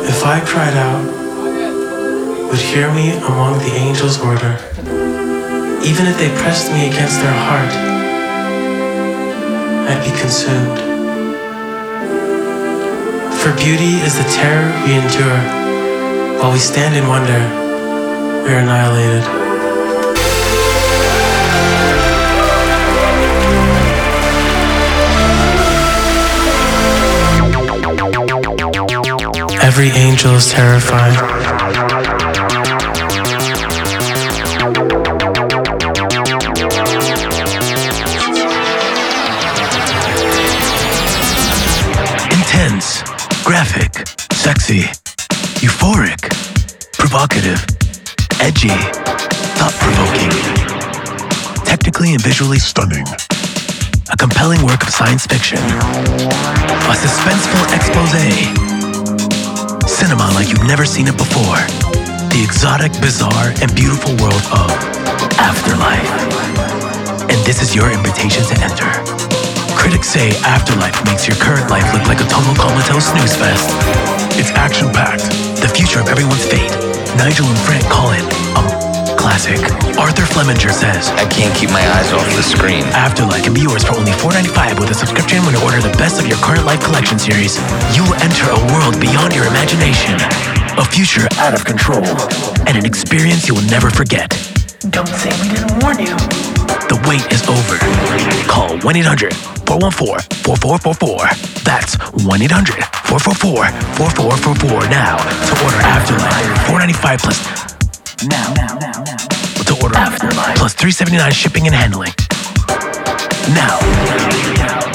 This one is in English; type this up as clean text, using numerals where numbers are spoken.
If I cried out, would hear me among the angels' order. Even if they pressed me against their heart, I'd be consumed. For beauty is the terror we endure. While we stand in wonder, we are annihilated. Every angel is terrified. Intense, graphic, sexy, euphoric, provocative, edgy, thought-provoking, technically and visually stunning. A compelling work of science fiction. A suspenseful exposé. Cinema like you've never seen it before. The exotic, bizarre, and beautiful world of Afterlife. And this is your invitation to enter. Critics say Afterlife makes your current life look like a total comatose snooze fest. It's action-packed, the future of everyone's fate. Nigel and Frank call it classic. Arthur Flemminger says, I can't keep my eyes off the screen. Afterlife can be yours for only $4.95 with a subscription when you order the best of your current life collection series. You will enter a world beyond your imagination, a future out of control, and an experience you will never forget. Don't say we didn't warn you. The wait is over. Call 1-800-414-4444. That's 1-800-444-4444 now to order Afterlife. $4.95 plus. Now. To order Afterlife. Plus $3.79 shipping and handling. Now.